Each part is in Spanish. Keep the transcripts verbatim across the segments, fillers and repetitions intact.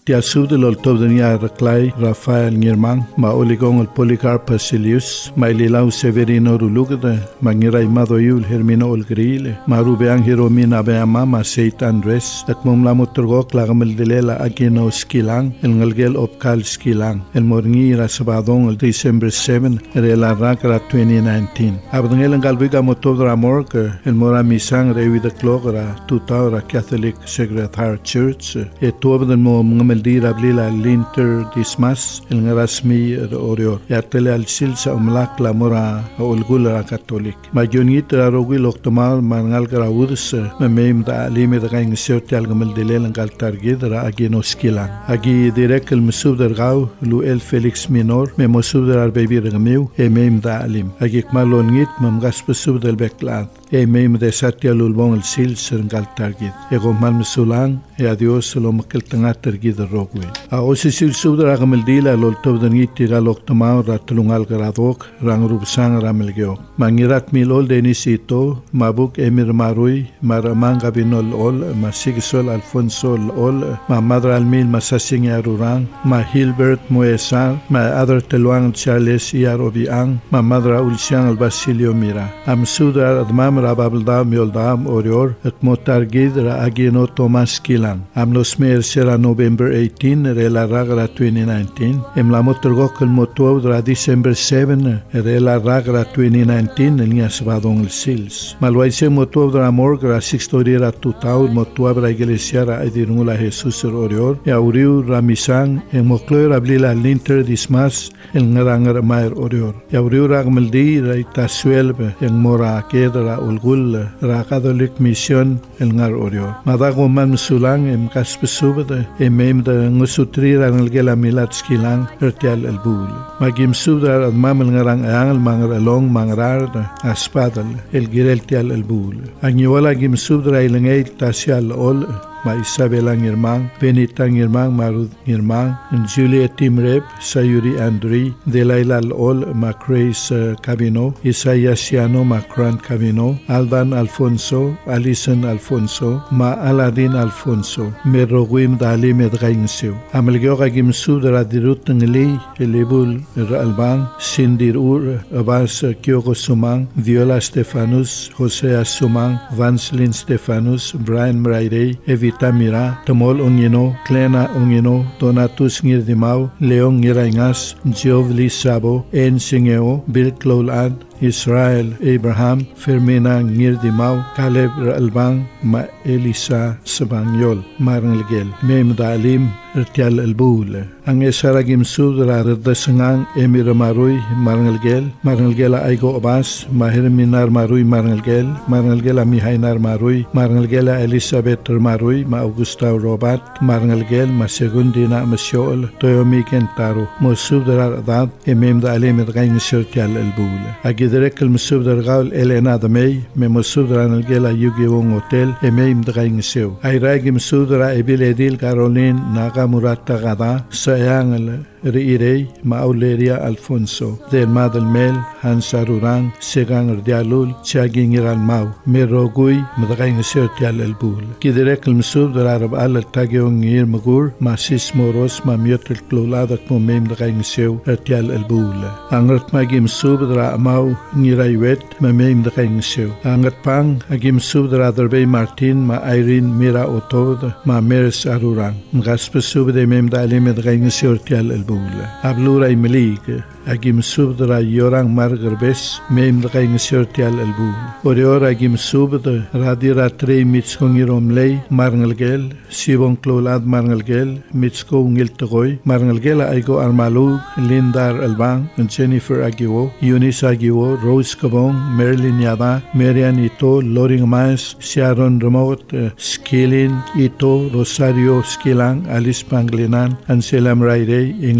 Tia sub de l'oltob de nia reclai Rafael Ngirmang, ma oligong el Policarp Basilius, ma ililau Severino Rulugde, ma ngirai madoyul Hermino Olgrile, ma rubeang Hiromina Beama, ma Seit Andres, ek mum la muturgok la gamel dilela agino skilang, el ngalgel opkal skilang, el morngi rasabadong el December seventh, el la rakra twenty nineteen. Abdangel ngalbiga motodra morg, el mora misang rewi de clogra, tutaura Catholic Secretary Church, et tuobden mo ngamel dira blila linter dismas, el ngarasmi orior, yartele al silsa umlak la mora olgula Catholic. Ma yunit rarogi loktomal mangal grawuds, ma meim da alime da gaing serti al gamel dilel ngal targid ra agino skilan. Agi direk el mesub der gau, lu el Felix Minor, me mesub der arbebi regamiu, e meim da alim. Agi kmalon ngit, mam gaspesub del beklad. E meim de satya lulbong el silsa ngal targid. E gomal mesulang, e adios lo makel tanga targid rogwe. A osi silsub der agamel dila lol tob den ngiti ga loktomau ra tulungal gradok, rang rubsang ramel geo. Mangirat mil ol denisito, mabuk emir marui, maramang gabinol ol, ma sigisol Alfonso ol, ma madra almil masasing yarurang, ma Hilbert Moesar, ma adar teluang Charles Iarobiang, ma madra ulsiang al Basilio Mira. Am sudar admam rababldam yoldam orior, et motargid ra agino Thomas Kilang. Am los mer sera November eighteen, re la ragra twenty nineteen, em la motorgok el motov ra December seventh, re la ragra twenty nineteen, el nias vadong el sils. Malwaise motov ra morgra sixtorira tutau, motov ra iglesia ra edirungula Jesus orior, e auriu ramisang, en mocloir ablila linter dismas, el ngarangar maer orior. E auriu ra gmeldi ra itasuelbe, en mora kedra ulgul, ra Catholic Mission, el ngar orior. Madago man sulang, em kaspesubde, em em de ngusutri ra ngelgela milat skilang, ertial el bul. Magim subdar admam el ngarang angel mangar along mangarar aspadal, el gireltial el bul. Agniwala gim subdra ilengay tasial ol, ma Isabela Ngirmang, Benita Ngirmang, Marud Ngirmang, Juliet Timrep, Sayuri Andri, Delailal Ol, Macrace uh, Cabino, Isaiah Siano, Macran Cabino, Aldan Alfonso, Alison Alfonso, Ma Aladin Alfonso, Merogwim Dali Medgainseu. Amelgio Gagim Sudra Dirut Ngli, Elebul Alban, Sindir Ur, Abbas Kyoko Sumang, Viola Stefanus, José Sumang, Vanslin Stefanus, Brian Mrairey, Evita Mira, Tamol Ongino, Clena Ongino, Donatus Ngirdimau, Leon Ngiraingas, Giovli Sabo, En Singeo, Bill Clolad, Israel Abraham, Fermina Ngirdimau, Caleb Albang, Ma Elisa Sabanyol, Marngelgel, Mem Dalim, Ertial Elbul. Ang esaragim sudra redasangang Emir Marui, Marngelgel, Marngelgela Aigo Obas, Mahirminar Marui, Marngelgel, Marngelgela Mihainar Marui, Marngelgela Elizabeth Marui, Ma Augusta Robat, Marngelgel, Ma Segundina Masiol, Toyomi Kentaro, Mosudra Dad, Emem Dalim Edgain Sertial Elbul. Agidrek el Mesudra Gaul Elena Damei, Me Mosudra Ngelgela Yugiwong Hotel, Emem Dgain Seu. Airagim Sudra Ebiledil Caroline Naga Murata Gada, Sayang Reirei, Mauleria Alfonso, del Madel Mel, Hansarurang, Segang Erdialul, Chaging Iranmau, Merogui, Mdagain Sertial El Bul. Kiderek el Mesub del Arab al Tageong Ir Magur, Masis Moros, Mamiot el Cloladak Momem Dagain Seu, Ertial El Bul. Angrat Magim Sub dra Mau, Niraiwet, Mamem Dagain Seu. Angrat Pang, Agim Sub dra Derbey Martin, Ma Irene Mira Otod, Ma Meres Arurang. Ngaspe Sub de Mem Dalim Dagain Sertial El Bul. Ablura Imelig, Agim Subdra Yorang Margarbes, Mem Dgain Sertial Elbu. Orior Agim Subd, Radira Trey Mitskongiromley, Marngelgel, Sibon Clolad Marngelgel, Mitsko Ngiltogoy, Marngelgela Aigo Armalug, Lindar Elbang, Jennifer Agiwo, Eunice Agiwo, Rose Kabong, Marilyn Yada, Marian Ito, Loring Mas, Sharon Remote, Skilin Ito, Rosario Skilang, Alice Panglinan, Anselam Raide, England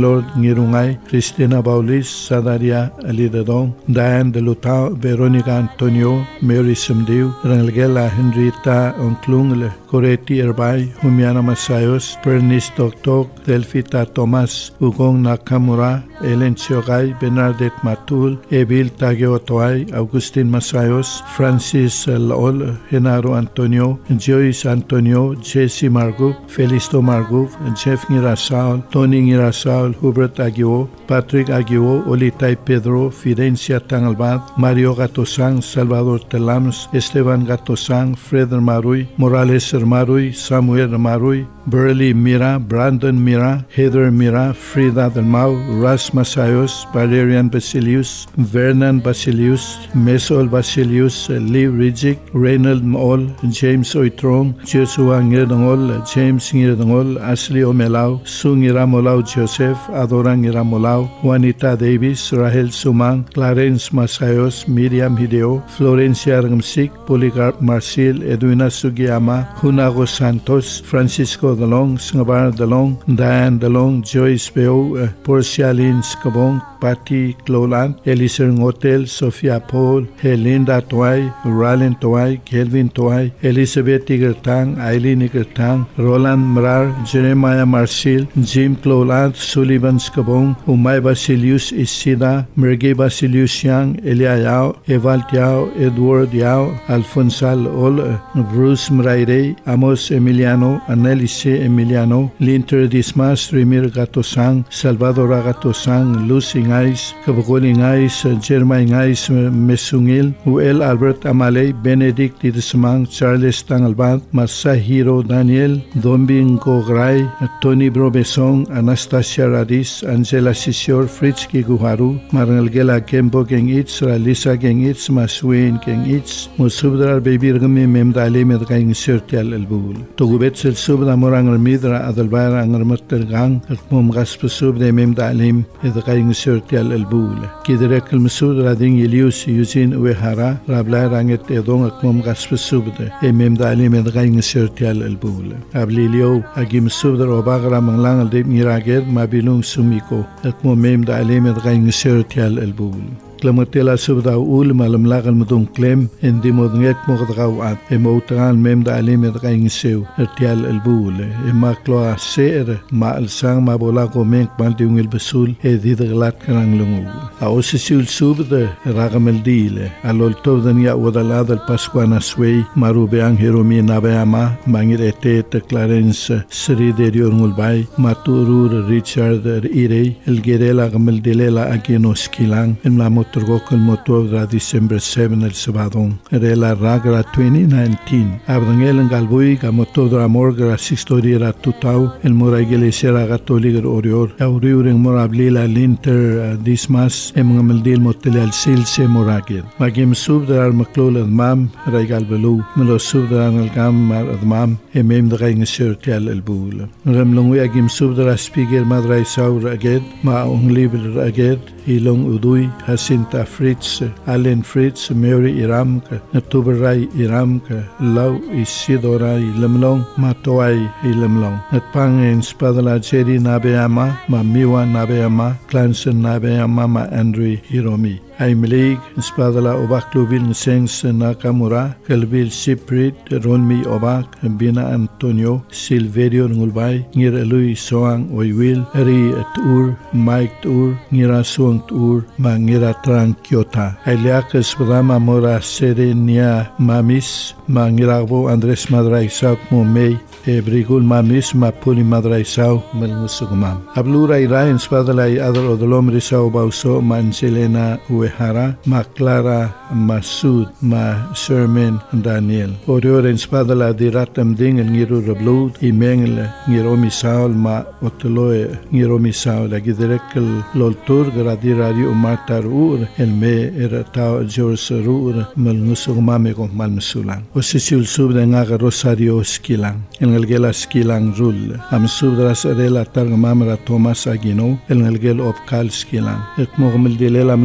Lord Ngirungay, Cristina Baulis, Sadaria Alidadong, Diane de Lutao, Veronica Antonio, Mary Sumdiu, Rangelgela Henrietta Onklungle, Coreti Erbay, Humiana Masayos, Bernice Toktok, Delfita Thomas, Ugong Nakamura, Ellen Chiogay, Bernadette Matul, Ebil Tageotoay, Augustin Masayos, Francis Laol, Genaro Antonio, Joyce Antonio, Jesse Marguf, Felisto Marguf, Jeff Ngirasal, Tony Ngirasal, Hubert Aguio, Patrick Aguio, Olitay Pedro, Fidencia Tangalbad, Mario Gatosang, Salvador Telams, Esteban Gatosang, Fred Marui, Morales Marui, Samuel Marui, Burley Mira, Brandon Mira, Heather Mira, Frida Dalmau, Ras Masayos, Valerian Basilius, Vernon Basilius, Mesol Basilius, Lee Rijic, Reynald Maol, James Oitrong, Joshua Ngirdangol, James Ngirdangol, Ashley Omelau, Su Ngiramolao Joseph, Adora Ngiramolao, Juanita Davis, Rahel Sumang, Clarence Masayos, Miriam Hideo, Florencia Ramsik, Polycarp Marcil, Edwina Sugiyama, Hunago Santos, Francisco Dalong, Singabar Dalong, Diane Dalong, Joyce Beo, uh, Porcia Lynn Skabong, Patty Clolan, Elisa Hotel, Sofia Paul, Helinda Toay, Ralen Toay, Kelvin Toay, Elizabeth Igertang, Eileen Igertang, Roland Mrar, Jeremiah Marcil, Jim Clolan, Sullivan Skabong, Umay Basilius Isida, Merge Basilius Yang, Elia Yao, Eval Tiao, Edward Yao, Alfonsal Ol, Bruce Mraire, Amos Emiliano, Annelice Emiliano, Linter Dismas, Remir Gatosang, Salvador Gatosang, Lucy Ngais, Kabugoli Ngais, Jermay Ngais Mesungil, Uel Albert Amaley, Benedict Didesmang, Charles Tangalbat, Masahiro Daniel, Dombing Gogray, Tony Brobesong, Anastasia Radis, Angela Sisior, Fritz Kiguharu, Marangelgela Kembo Geng Itz, Lisa Geng Itz, Maswin Geng Itz, Musubdar Baby Rgami Memdali Medgaing Sirtial Elbul. Togubet el subda Morangal Midra, Adalbar Angermutter Gang, Mum Gaspusub de Memdalim, Edgaing Sirtial Elbul. Kiderek el Musud Rading Ilius, Yusin Uehara, Rabla Ranget Edong, Mum Gaspusub de Memdalim Edgaing Sirtial Elbul. Ablilio, Agim Subdar Obagra Manglang de Miraged, Mabilung Sumiko, Ekmo Memdalim Edgaing Sirtial Elbul. Klamatela subda ul malamlag al mudong klem endi modngek mogdraw at emotral mem da alim et gaing seu ertial el bule e maklo a ser ma al sang ma bola ko menk maldiung el besul e didglat kanang lungu a osisul subda ragamel dile alol tobdan ya wadalad al pascuana sway marubeang heromi nabeama mangirete te Clarence Sri Derio ngulbay maturur Richard Irey el gerela gamel dilela agenos kilang en la Turgok el motor de December seventh el Sabadon. Rela Ragra twenty nineteen. Abdangel en Galbui, que motor de amor, que la historia era tutau, el moragele será católico orior. Auriur en morablila linter dismas, en ngameldil motele al sil se moragel. Magim sub de al maklol admam, raigal belu, melo sub de al gam mar admam, en mem de gaing serti al el bul. Ramlongwe agim sub de la spiegel madrai saur aged, ma onglibel aged, ilong udui, Jacinta Fritz, Allen Fritz, Mary Iramka, Natuberay Iramka, Lau Isidora Ilamlong, Matoay Ilamlong. Natpang Spadala Jerry Nabeama, Mamiwa Nabeama, Clanson Nabeama, Ma Andrew Hiromi. Aimlig, Spadala Obaklubil Nsengs Nakamura, Kalbil Siprit, Ronmi Obak, Bina Antonio, Silverio Ngulbay, Ngira Lui Soang Oywil, Eri at Ur, Mike Ur, Ngira Suang Ur, Mangira Tranquiota. Ailiakas Brama Mora Serenia Mamis, Mangirabo Andres Madraisauk Momei, Ebrigul Mamis, Mapuli Madraisau, Melmusugumam. Ablura Irain Spadala Adro Odolom Risau Bauso, Manjelena Uehara, Ma Clara Masud, Ma Sherman Daniel. Orioren Spadala Diratam Ding and Niru Rablud, Imengel, Niromi Saul, Ma Otoloe, Niromi Saul, Agiderekel Loltur, Gradirario Martar Ur, El Me Eratao Jors Rur, Melmusugumame con Malmusulan. Osisul Sub de Naga Rosario Skilang. En el gel Skilang Rul, Am Subdras Arela Targamamra Thomas Agino, en el gel Opkal Skilang. Et Mogmel Dilelam la Motor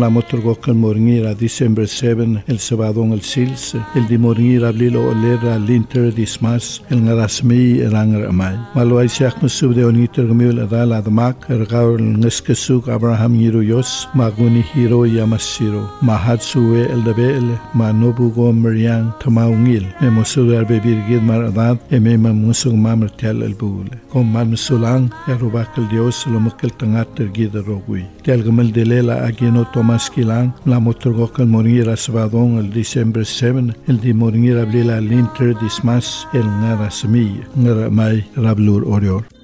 gokal moringira December seven el sabadong el sils el di moringira blilo olera linter dismas el ngarasmi erangar amay malway siak musub de oniter gmiul adal admak ergaul ngeskesuk Abraham Yiruyos maguni hiro yamasiro mahatsuwe el dabel manobu go meriang tamaungil me musub arbe birgid mar adad eme musug mamr tel el bule kom man sulang erubakal dios lo mukal tangat tergid rogui tel gmal delela agino Thomas Kilang la motorgokal moringira sabadong el December seven el di moringira blila linter dismas el ngarasmi ngaramay rablur orior